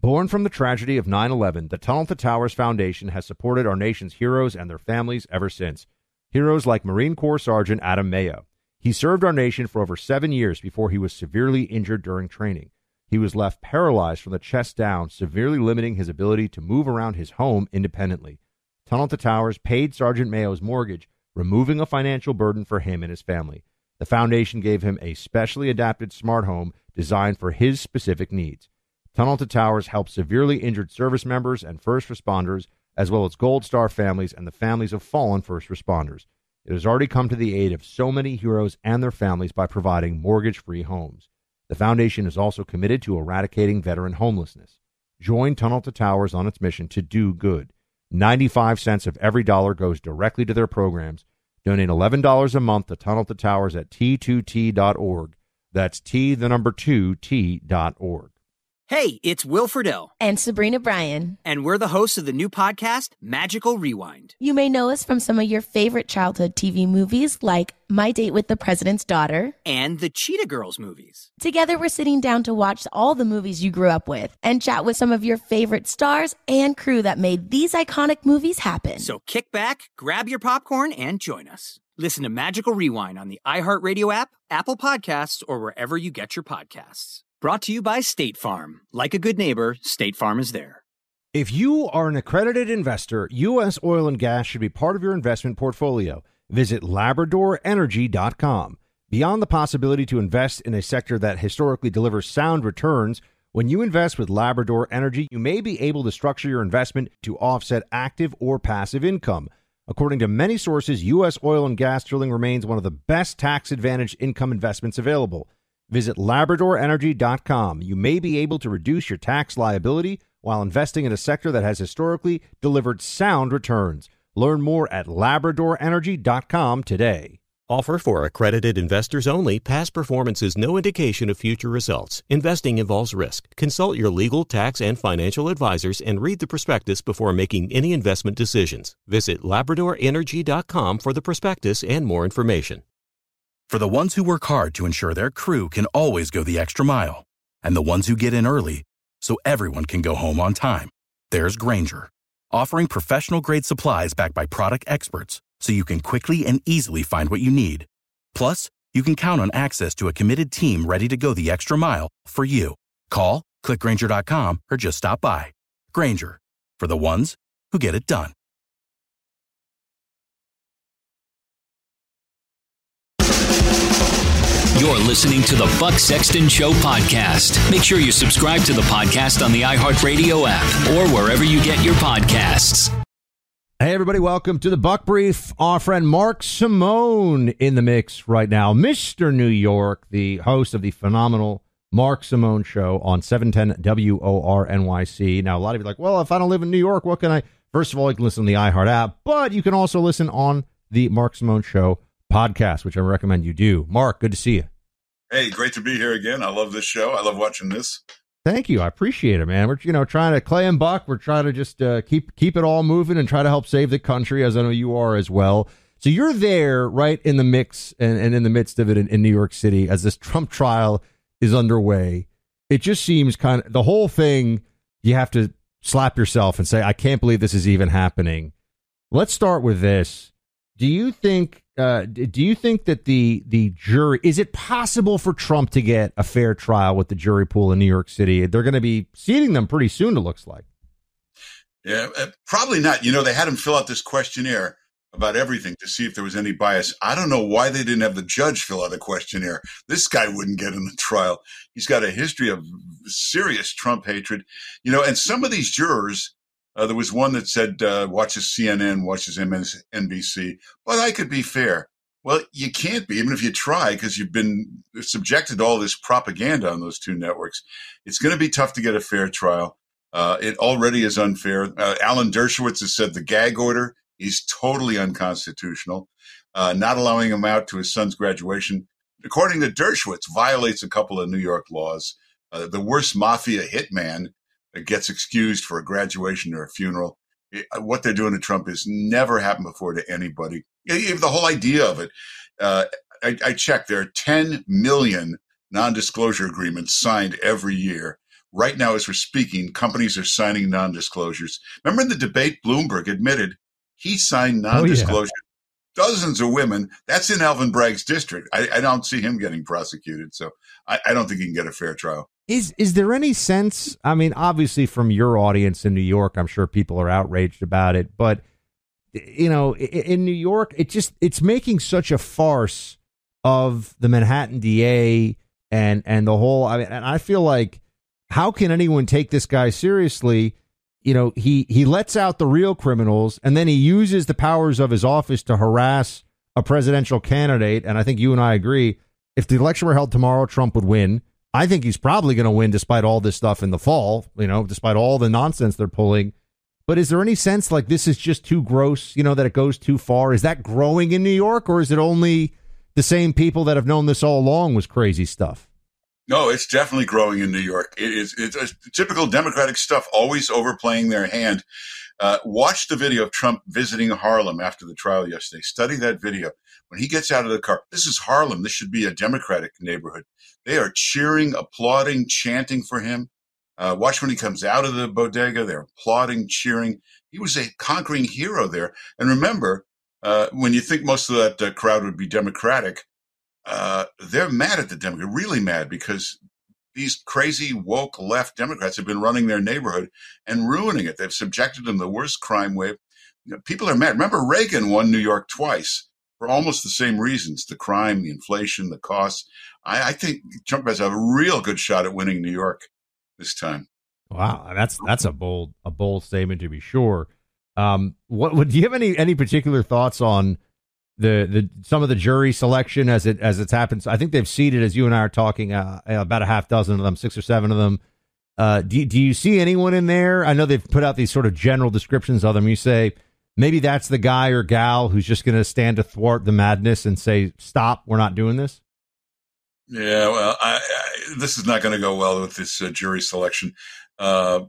Born from the tragedy of 9/11, the Tunnel to Towers Foundation has supported our nation's heroes and their families ever since. Heroes like Marine Corps Sergeant Adam Mayo. He served our nation for over 7 years before he was severely injured during training. He was left paralyzed from the chest down, severely limiting his ability to move around his home independently. Tunnel to Towers paid Sergeant Mayo's mortgage, removing a financial burden for him and his family. The foundation gave him a specially adapted smart home designed for his specific needs. Tunnel to Towers helps severely injured service members and first responders, as well as Gold Star families and the families of fallen first responders. It has already come to the aid of so many heroes and their families by providing mortgage-free homes. The foundation is also committed to eradicating veteran homelessness. Join Tunnel to Towers on its mission to do good. 95 cents of every dollar goes directly to their programs. Donate $11 a month to Tunnel to Towers at T2T.org. That's T2T.org. Hey, it's Will Friedle. And Sabrina Bryan. And we're the hosts of the new podcast, Magical Rewind. You may know us from some of your favorite childhood TV movies like My Date with the President's Daughter. And the Cheetah Girls movies. Together, we're sitting down to watch all the movies you grew up with and chat with some of your favorite stars and crew that made these iconic movies happen. So kick back, grab your popcorn, and join us. Listen to Magical Rewind on the iHeartRadio app, Apple Podcasts, or wherever you get your podcasts. Brought to you by State Farm. Like a good neighbor, State Farm is there. If you are an accredited investor, U.S. oil and gas should be part of your investment portfolio. Visit LabradorEnergy.com. Beyond the possibility to invest in a sector that historically delivers sound returns, when you invest with Labrador Energy, you may be able to structure your investment to offset active or passive income. According to many sources, U.S. oil and gas drilling remains one of the best tax-advantaged income investments available. Visit LabradorEnergy.com. You may be able to reduce your tax liability while investing in a sector that has historically delivered sound returns. Learn more at LabradorEnergy.com today. Offer for accredited investors only. Past performance is no indication of future results. Investing involves risk. Consult your legal, tax, and financial advisors and read the prospectus before making any investment decisions. Visit LabradorEnergy.com for the prospectus and more information. For the ones who work hard to ensure their crew can always go the extra mile, and the ones who get in early so everyone can go home on time, there's Grainger, offering professional-grade supplies backed by product experts so you can quickly and easily find what you need. Plus, you can count on access to a committed team ready to go the extra mile for you. Call, click Grainger.com, or just stop by. Grainger, for the ones who get it done. You're listening to the Buck Sexton Show podcast. Make sure you subscribe to the podcast on the iHeartRadio app or wherever you get your podcasts. Hey, everybody, welcome to the Buck Brief. Our friend Mark Simone in the mix right now. Mr. New York, the host of the phenomenal Mark Simone Show on 710 WORNYC. Now, a lot of you are like, well, if I don't live in New York, what can I? First of all, you can listen on the iHeart app, but you can also listen on the Mark Simone Show podcast, which I recommend you do. Mark, good to see you. Hey, great to be here again. I love this show. I love watching this. Thank you. I appreciate it, man. We're, trying to, Clay and Buck, we're trying to just keep it all moving and try to help save the country, as I know you are as well. So you're there right in the mix and in the midst of it in New York City as this Trump trial is underway. It just seems kind of, the whole thing, you have to slap yourself and say, I can't believe this is even happening. Let's start with this. Do you think that the jury, is it possible for Trump to get a fair trial with the jury pool in New York City? They're going to be seating them pretty soon, it looks like. Yeah, probably not. They had him fill out this questionnaire about everything to see if there was any bias. I don't know why they didn't have the judge fill out a questionnaire. This guy wouldn't get in the trial. He's got a history of serious Trump hatred. And some of these jurors, there was one that said, watches CNN, watches MSNBC, but I could be fair. Well, you can't be, even if you try, because you've been subjected to all this propaganda on those two networks. It's going to be tough to get a fair trial. It already is unfair. Alan Dershowitz has said the gag order is totally unconstitutional. Not allowing him out to his son's graduation, according to Dershowitz, violates a couple of New York laws. The worst mafia hitman gets excused for a graduation or a funeral. What they're doing to Trump has never happened before to anybody. The whole idea of it, I checked, there are 10 million non-disclosure agreements signed every year. right now, as we're speaking, companies are signing non-disclosures. Remember in the debate, Bloomberg admitted he signed non-disclosure. Dozens of women. That's in Alvin Bragg's district. I don't see him getting prosecuted. So I don't think he can get a fair trial. Is there any sense? I mean, obviously from your audience in New York, I'm sure people are outraged about it. But, you know, in New York, it's making such a farce of the Manhattan DA and the whole. I mean, and I feel like, how can anyone take this guy seriously? You know, he lets out the real criminals, and then he uses the powers of his office to harass a presidential candidate. And I think you and I agree, if the election were held tomorrow, Trump would win. I think he's probably going to win despite all this stuff in the fall, you know, despite all the nonsense they're pulling. But is there any sense like this is just too gross, you know, that it goes too far? Is that growing in New York, or is it only the same people that have known this all along was crazy stuff? No, it's definitely growing in New York. It's typical Democratic stuff, always overplaying their hand. Watch the video of Trump visiting Harlem after the trial yesterday. Study that video. When he gets out of the car, this is Harlem. This should be a Democratic neighborhood. They are cheering, applauding, chanting for him. Watch when he comes out of the bodega. They're applauding, cheering. He was a conquering hero there. And remember, when you think most of that crowd would be Democratic, they're mad at the Democrats, really mad, because these crazy woke left Democrats have been running their neighborhood and ruining it. They've subjected them to the worst crime wave. You know, people are mad. Remember, Reagan won New York twice for almost the same reasons: the crime, the inflation, the costs. I think Trump has a real good shot at winning New York this time. Wow, that's a bold statement, to be sure. What do you have any particular thoughts on the some of the jury selection as it's happened? I think they've seated, as you and I are talking, about a half dozen of them, 6 or 7 of them. Do you see anyone in there? I know they've put out these sort of general descriptions of them. You say maybe that's the guy or gal who's just going to stand to thwart the madness and say, "Stop, we're not doing this." Yeah, well, this is not going to go well with this jury selection. Yeah,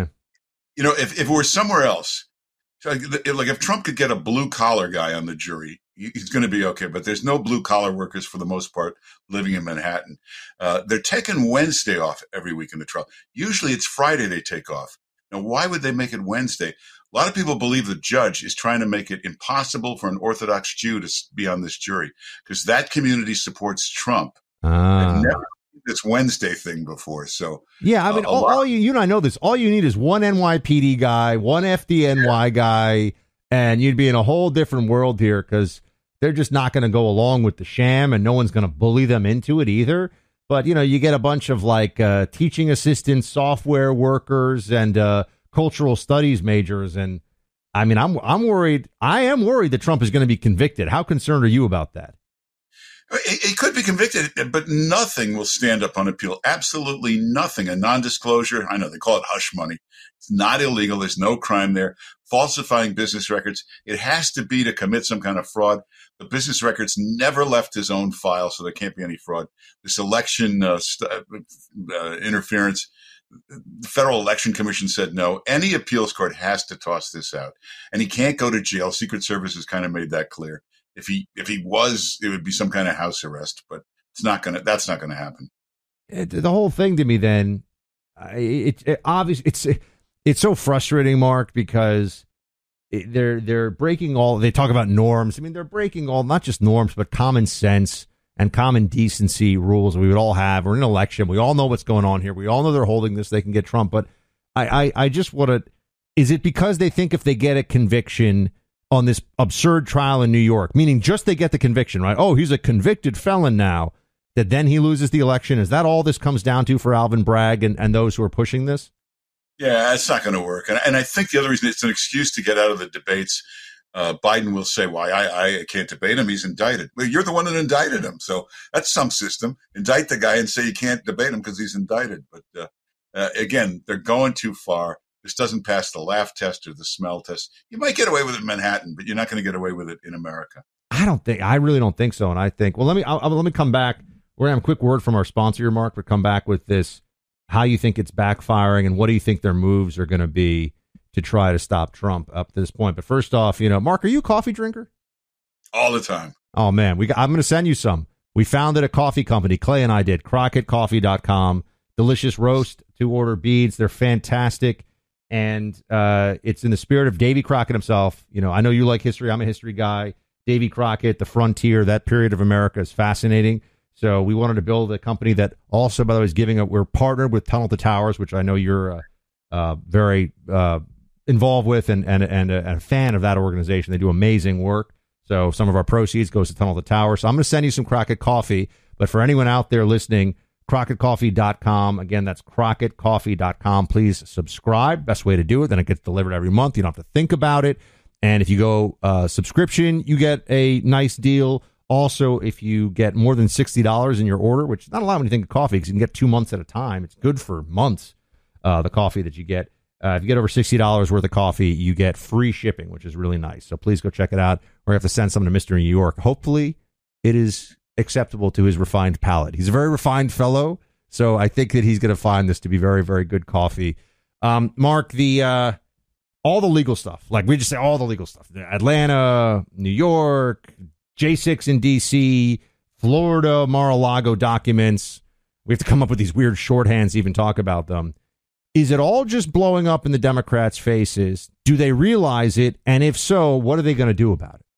you know, if it were somewhere else, like if Trump could get a blue collar guy on the jury, he's going to be okay. But there's no blue collar workers for the most part living in Manhattan. They're taking Wednesday off every week in the trial. Usually it's Friday they take off. Now, why would they make it Wednesday? A lot of people believe the judge is trying to make it impossible for an Orthodox Jew to be on this jury because that community supports Trump. I've never seen this Wednesday thing before. So yeah, I mean, all you and I know this. All you need is one NYPD guy, one FDNY guy, and you'd be in a whole different world here, because they're just not going to go along with the sham, and no one's going to bully them into it either. But, you know, you get a bunch of like teaching assistants, software workers, and cultural studies majors. And I mean, I'm worried. I am worried that Trump is going to be convicted. How concerned are you about that? He could be convicted, but nothing will stand up on appeal. Absolutely nothing. A non-disclosure, I know they call it hush money. It's not illegal. There's no crime there. Falsifying business records, it has to be to commit some kind of fraud. The business records never left his own file, so there can't be any fraud. This election interference, the Federal Election Commission said no. Any appeals court has to toss this out. And he can't go to jail. Secret Service has kind of made that clear. If he was, it would be some kind of house arrest, but that's not gonna happen. The whole thing to me, then, obviously it's so frustrating, Mark, because they're breaking all. They talk about norms. I mean, they're breaking all, not just norms, but common sense and common decency rules we would all have. We're in an election. We all know what's going on here. We all know they're holding this. They can get Trump, but I just want to. Is it because they think if they get a conviction on this absurd trial in New York, meaning just they get the conviction, right? Oh, he's a convicted felon now, that then he loses the election? Is that all this comes down to for Alvin Bragg and those who are pushing this? Yeah, it's not going to work. And I think the other reason, it's an excuse to get out of the debates. Biden will say, why, I can't debate him. He's indicted. Well, you're the one that indicted him. So that's some system. Indict the guy and say you can't debate him because he's indicted. But again, they're going too far. This doesn't pass the laugh test or the smell test. You might get away with it in Manhattan, but you're not going to get away with it in America. I really don't think so. And I think, well, let me come back. We're going to have a quick word from our sponsor here, Mark. We'll come back with this, how you think it's backfiring, and what do you think their moves are going to be to try to stop Trump up to this point. But first off, you know, Mark, are you a coffee drinker? All the time. Oh, man, I'm going to send you some. We founded a coffee company. Clay and I did. CrockettCoffee.com. Delicious roast, to order beads. They're fantastic. And it's in the spirit of Davy Crockett himself. You know, I know you like history. I'm a history guy. Davy Crockett, the frontier, that period of America is fascinating. So we wanted to build a company that also, by the way, is giving up. We're partnered with Tunnel to Towers, which I know you're very involved with and a fan of that organization. They do amazing work. So some of our proceeds goes to Tunnel to Towers. So I'm going to send you some Crockett coffee. But for anyone out there listening, CrockettCoffee.com. Again, that's CrockettCoffee.com. Please subscribe. Best way to do it. Then it gets delivered every month. You don't have to think about it. And if you go subscription, you get a nice deal. Also, if you get more than $60 in your order, which is not a lot when you think of coffee because you can get 2 months at a time. It's good for months, the coffee that you get. If you get over $60 worth of coffee, you get free shipping, which is really nice. So please go check it out. Or you have to send something to Mr. New York. Hopefully, it is acceptable to his refined palate. He's a very refined fellow, so I think that he's going to find this to be very, very good coffee. Mark, all the legal stuff, like we just say all the legal stuff, Atlanta, New York, J6 in D.C., Florida, Mar-a-Lago documents. We have to come up with these weird shorthands to even talk about them. Is it all just blowing up in the Democrats' faces? Do they realize it? And if so, what are they going to do about it?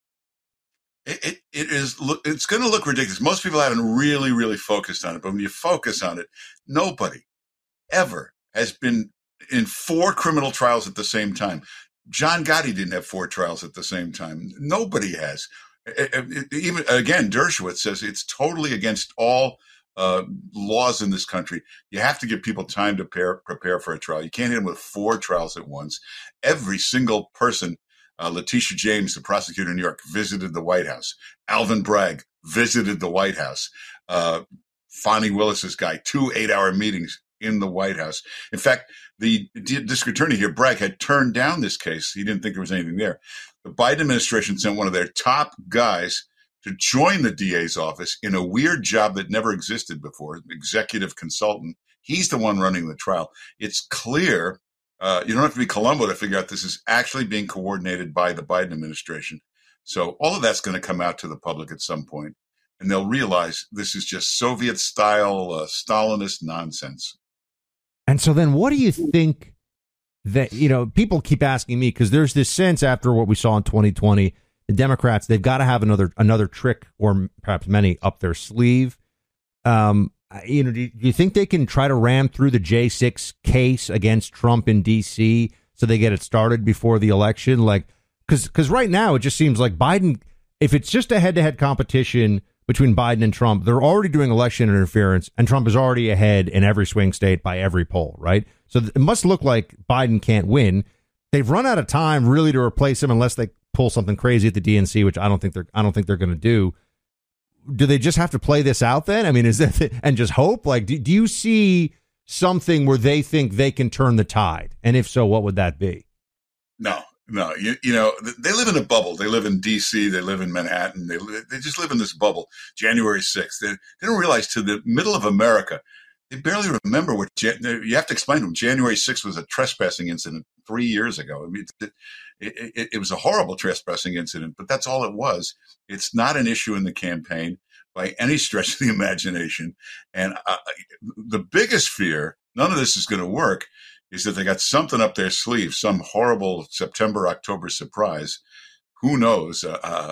It's going to look ridiculous. Most people haven't really focused on it, but when you focus on it, nobody ever has been in 4 criminal trials at the same time. John Gotti didn't have 4 trials at the same time. Nobody has. Even again, Dershowitz says it's totally against all laws in this country. You have to give people time to prepare for a trial. You can't hit them with 4 trials at once. Every single person. Letitia James, the prosecutor in New York, visited the White House. Alvin Bragg visited the White House. Fani Willis's guy, 2 8-hour meetings in the White House. In fact, the district attorney here, Bragg, had turned down this case. He didn't think there was anything there. The Biden administration sent one of their top guys to join the DA's office in a weird job that never existed before, executive consultant. He's the one running the trial. It's clear. You don't have to be Columbo to figure out this is actually being coordinated by the Biden administration. So all of that's going to come out to the public at some point, and they'll realize this is just Soviet-style, Stalinist nonsense. And so then what do you think that, people keep asking me, because there's this sense after what we saw in 2020, the Democrats, they've got to have another trick or perhaps many up their sleeve. Do you think they can try to ram through the J6 case against Trump in D.C. so they get it started before the election? Like, because right now it just seems like Biden, if it's just a head-to-head competition between Biden and Trump, they're already doing election interference, and Trump is already ahead in every swing state by every poll, right? So it must look like Biden can't win. They've run out of time really to replace him unless they pull something crazy at the DNC, which I don't think they're going to do. Do they just have to play this out then? I mean, is that and just hope? Like, do you see something where they think they can turn the tide? And if so, what would that be? No. They live in a bubble. They live in D.C. They live in Manhattan. They just live in this bubble. January 6th. They don't realize to the middle of America, they barely remember what you have to explain to them. January 6th was a trespassing incident 3 years ago. I mean, it was a horrible trespassing incident, but that's all it was. It's not an issue in the campaign by any stretch of the imagination. And the biggest fear, none of this is going to work, is that they got something up their sleeve, some horrible September, October surprise. Who knows?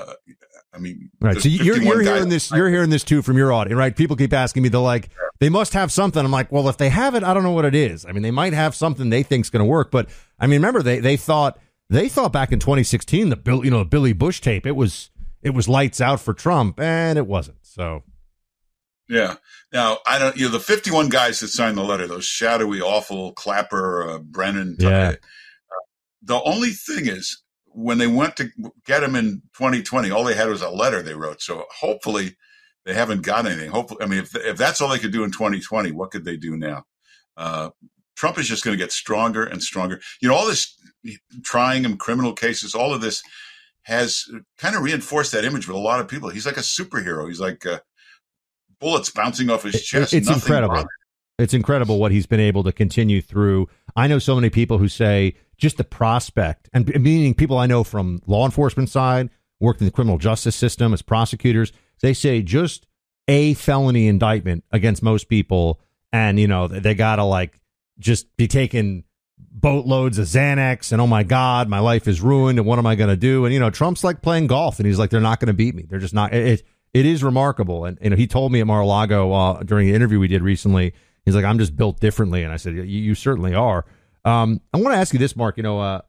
Right. So you're hearing this. You're hearing this too from your audience, right? People keep asking me, they must have something. I'm like, well, if they have it, I don't know what it is. I mean, they might have something they think's going to work, but I mean, remember they thought back in 2016 the Billy Bush tape, it was lights out for Trump, and it wasn't. So. Yeah. Now, the 51 guys that signed the letter, those shadowy, awful Clapper, Brennan. Yeah. The only thing is, when they went to get him in 2020, all they had was a letter they wrote. So hopefully they haven't got anything. Hopefully, I mean, if that's all they could do in 2020, what could they do now? Trump is just going to get stronger and stronger. All this trying him, criminal cases, all of this has kind of reinforced that image with a lot of people. He's like a superhero. He's like bullets bouncing off his chest. It's incredible. It's incredible what he's been able to continue through. I know so many people who say just the prospect, and meaning people I know from law enforcement side, worked in the criminal justice system as prosecutors, they say just a felony indictment against most people, and they gotta just be taking boatloads of Xanax and, oh my God, my life is ruined and what am I going to do? And, Trump's like playing golf and he's like, they're not going to beat me. They're just not. It is remarkable. And, he told me at Mar-a-Lago during the interview we did recently, he's like, I'm just built differently. And I said, you certainly are. I want to ask you this, Mark.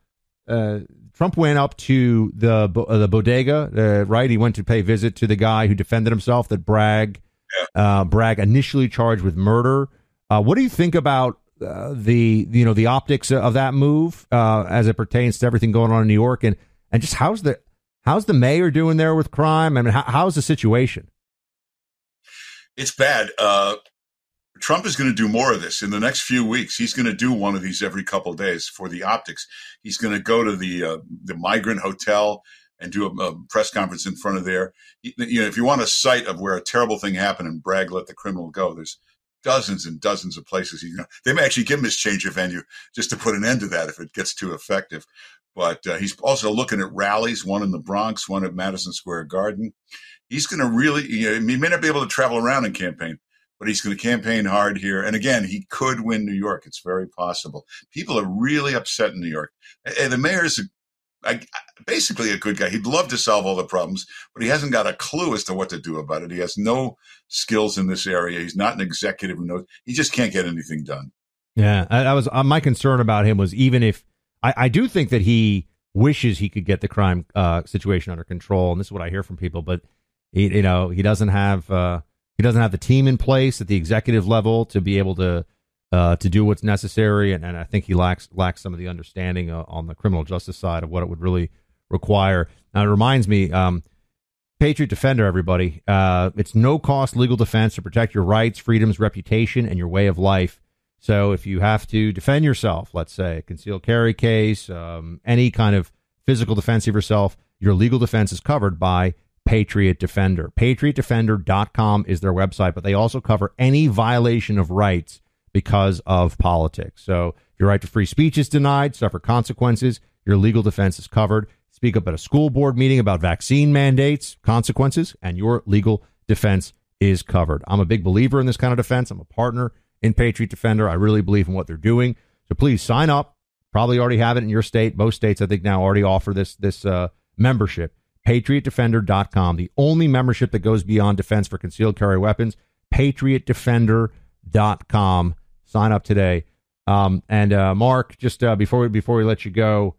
Trump went up to the bodega, right? He went to pay visit to the guy who defended himself, that Bragg initially charged with murder. What do you think about the optics of that move as it pertains to everything going on in New York, and just how's the mayor doing there with crime? I mean, how's the situation? It's bad. Trump is going to do more of this in the next few weeks. He's going to do one of these every couple of days for the optics. He's going to go to the migrant hotel and do a press conference in front of there. If you want a site of where a terrible thing happened and Bragg let the criminal go, there's dozens and dozens of places. They may actually give him his change of venue just to put an end to that if it gets too effective. But he's also looking at rallies, one in the Bronx, one at Madison Square Garden. He's going to really, he may not be able to travel around and campaign, but he's going to campaign hard here. And again, he could win New York. It's very possible. People are really upset in New York. And the mayor's basically a good guy. He'd love to solve all the problems, but he hasn't got a clue as to what to do about it. He has no skills in this area. He's not an executive who knows. He just can't get anything done. Yeah, I was my concern about him was, even if I do think that he wishes he could get the crime situation under control, and this is what I hear from people, but he doesn't have the team in place at the executive level to be able to do what's necessary, and I think he lacks some of the understanding on the criminal justice side of what it would really require. Now, it reminds me, Patriot Defender, everybody, it's no-cost legal defense to protect your rights, freedoms, reputation, and your way of life. So if you have to defend yourself, let's say a concealed carry case, any kind of physical defense of yourself, your legal defense is covered by Patriot Defender. PatriotDefender.com is their website, but they also cover any violation of rights because of politics. So if your right to free speech is denied, suffer consequences, your legal defense is covered. Speak up at a school board meeting about vaccine mandates, consequences, and your legal defense is covered. I'm a big believer in this kind of defense. I'm a partner in Patriot Defender. I really believe in what they're doing. So please sign up. Probably already have it in your state. Most states, I think, now already offer this membership. PatriotDefender.com, the only membership that goes beyond defense for concealed carry weapons. PatriotDefender.com. Sign up today. Mark, just before we let you go,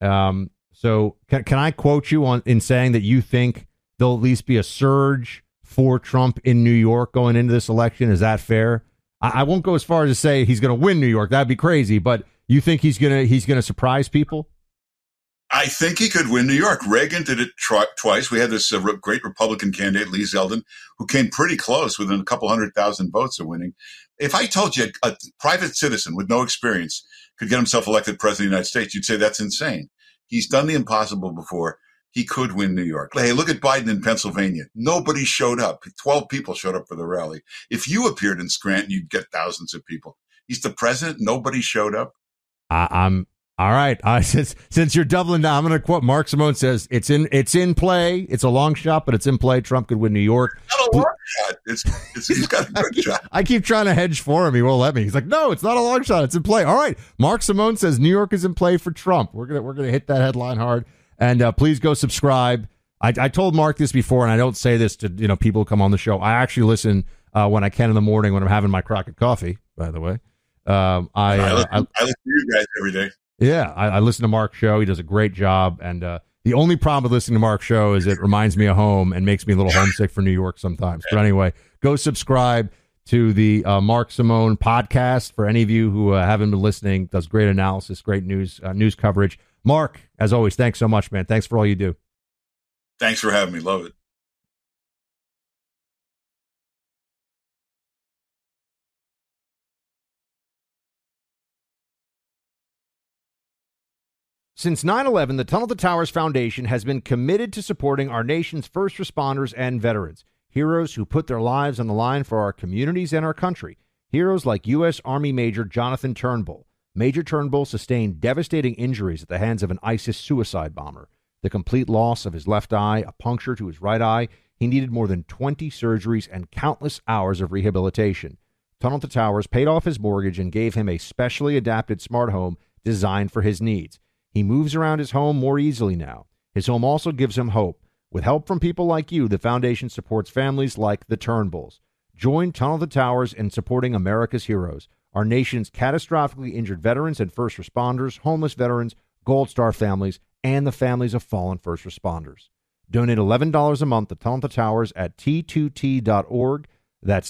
so can I quote you in saying that you think there'll at least be a surge for Trump in New York going into this election? Is that fair? I won't go as far as to say he's going to win New York. That'd be crazy. But you think he's gonna surprise people? I think he could win New York. Reagan did it twice. We had this great Republican candidate, Lee Zeldin, who came pretty close, within a couple 100,000 votes of winning. If I told you a private citizen with no experience could get himself elected president of the United States, you'd say that's insane. He's done the impossible before. He could win New York. Hey, look at Biden in Pennsylvania. Nobody showed up. 12 people showed up for the rally. If you appeared in Scranton, you'd get thousands of people. He's the president. Nobody showed up. I'm all right. Since you're doubling down, I'm going to quote Mark Simone says it's in play. It's a long shot, but it's in play. Trump could win New York. Not a long shot. He's got a good shot. I keep trying to hedge for him. He won't let me. He's like, no, it's not a long shot. It's in play. All right. Mark Simone says New York is in play for Trump. We're gonna hit that headline hard. And please go subscribe. I told Mark this before, and I don't say this to people who come on the show. I actually listen when I can in the morning when I'm having my Crockett coffee. By the way, I listen to you guys every day. Yeah, I listen to Mark's show. He does a great job. And the only problem with listening to Mark's show is it reminds me of home and makes me a little homesick for New York sometimes. But anyway, go subscribe to the Mark Simone podcast. For any of you who haven't been listening, does great analysis, great news coverage. Mark, as always, thanks so much, man. Thanks for all you do. Thanks for having me. Love it. Since 9/11, the Tunnel to Towers Foundation has been committed to supporting our nation's first responders and veterans, heroes who put their lives on the line for our communities and our country. Heroes like U.S. Army Major Jonathan Turnbull. Major Turnbull sustained devastating injuries at the hands of an ISIS suicide bomber. The complete loss of his left eye, a puncture to his right eye. He needed more than 20 surgeries and countless hours of rehabilitation. Tunnel to Towers paid off his mortgage and gave him a specially adapted smart home designed for his needs. He moves around his home more easily now. His home also gives him hope. With help from people like you, the foundation supports families like the Turnbulls. Join Tunnel to Towers in supporting America's heroes, our nation's catastrophically injured veterans and first responders, homeless veterans, Gold Star families, and the families of fallen first responders. Donate $11 a month to Tunnel to Towers at T2T.org. That's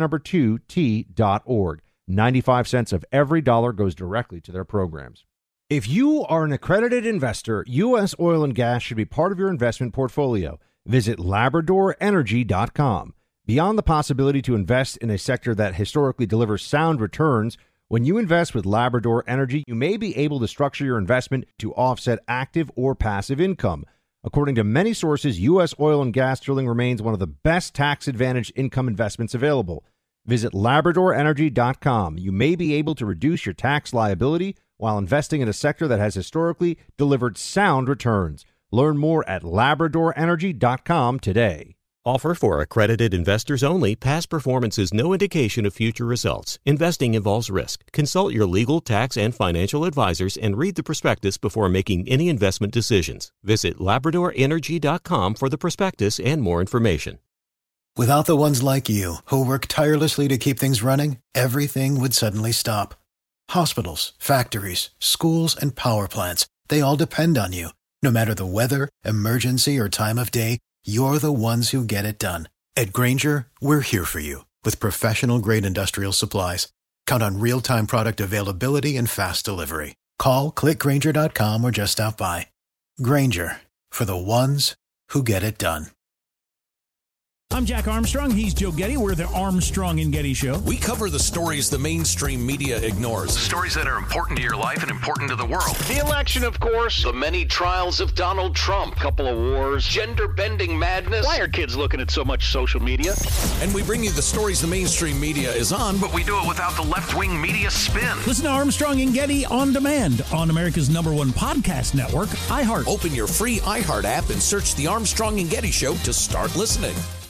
T2T.org. 95 cents of every dollar goes directly to their programs. If you are an accredited investor, U.S. oil and gas should be part of your investment portfolio. Visit LabradorEnergy.com. Beyond the possibility to invest in a sector that historically delivers sound returns, when you invest with Labrador Energy, you may be able to structure your investment to offset active or passive income. According to many sources, U.S. oil and gas drilling remains one of the best tax-advantaged income investments available. Visit LabradorEnergy.com. You may be able to reduce your tax liability while investing in a sector that has historically delivered sound returns. Learn more at LabradorEnergy.com today. Offer for accredited investors only. Past performance is no indication of future results. Investing involves risk. Consult your legal, tax, and financial advisors and read the prospectus before making any investment decisions. Visit LabradorEnergy.com for the prospectus and more information. Without the ones like you, who work tirelessly to keep things running, everything would suddenly stop. Hospitals, factories, schools, and power plants, they all depend on you. No matter the weather, emergency, or time of day, you're the ones who get it done. At Grainger, we're here for you with professional-grade industrial supplies. Count on real-time product availability and fast delivery. Call, click Grainger.com, or just stop by. Grainger, for the ones who get it done. I'm Jack Armstrong. He's Joe Getty. We're the Armstrong and Getty Show. We cover the stories the mainstream media ignores. Stories that are important to your life and important to the world. The election, of course. The many trials of Donald Trump. Couple of wars. Gender-bending madness. Why are kids looking at so much social media? And we bring you the stories the mainstream media is on, but we do it without the left-wing media spin. Listen to Armstrong and Getty on demand on America's #1 podcast network, iHeart. Open your free iHeart app and search the Armstrong and Getty Show to start listening.